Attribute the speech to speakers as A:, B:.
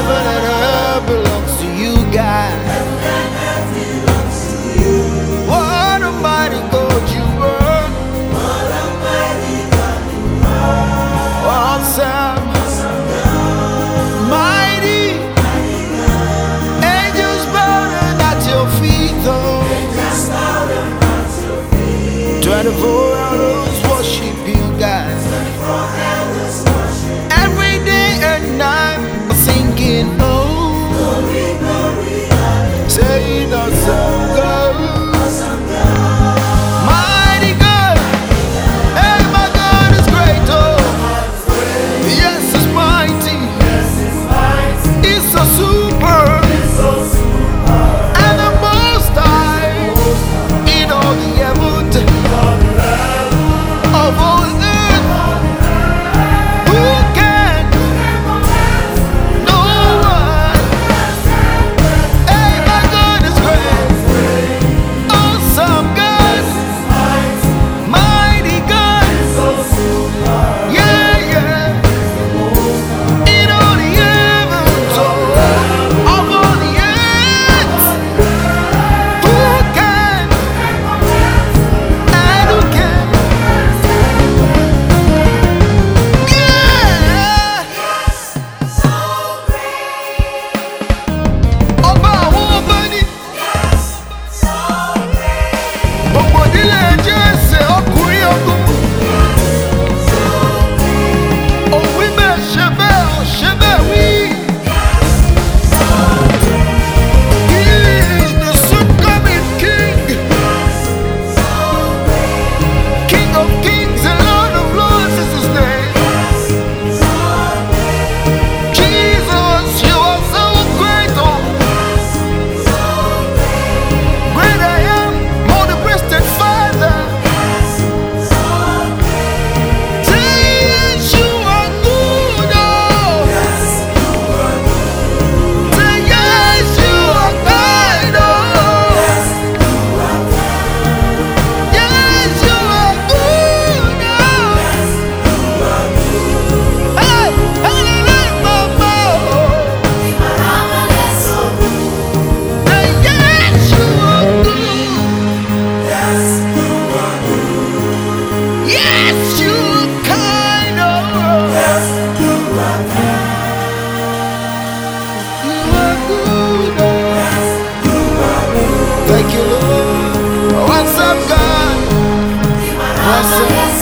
A: Heaven and earth belongs to you, God. What a mighty God you are. Awesome, mighty. Angels bowing at your feet, oh. 24 hours worship you, God. Every day and night singing, oh. Saying awesome God. Mighty God. Hey, my God is great, oh. Yes, it's mighty. It's so super. And the most high in all the heavens of all earth. Who can? No one. Hey, my God is great. Awesome God. Mighty God. Yeah, yeah. In all the heavens of all the earth. Who can? And who can? Yeah. Ọba àwọn ọba ni. Gbogbo ìdílé Jésè ọkùnrin ogun. Òwí bẹ́ẹ̀ ṣe bẹ́ẹ̀ ò ṣe bẹ́ẹ̀ wí. He is the soon-coming King. King of kings and Lord of lords is his name. Jesus, you are so great, oh. Great I am, multi-breasted Father. Say yes, you are good, oh. Say yes, you are kind, oh. Yes, you are good, oh. Hey, hallelujah, mama. Say yes, you are good. Yes, you are kind, oh. You are good, oh. Thank you, Lord. Awesome God. Awesome.